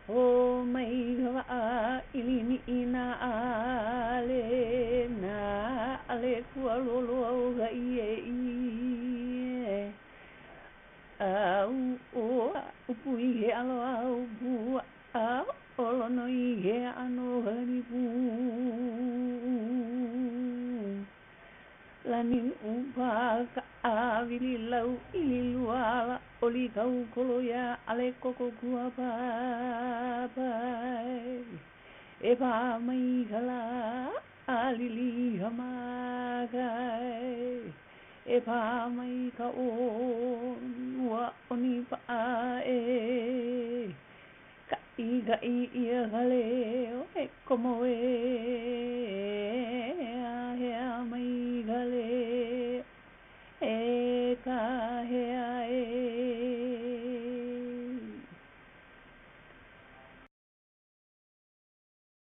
O mai gawa ilini ina ale na ale kualolo ga ie au o upu i he alo au pu a olono i he ano hani pu lani upa ka avili lau i luala oli kau kolo ya ale koko kua papai e pa mai kala alili hamakai e pa mai ka o nua oni pa e ka i ia hale o e komo e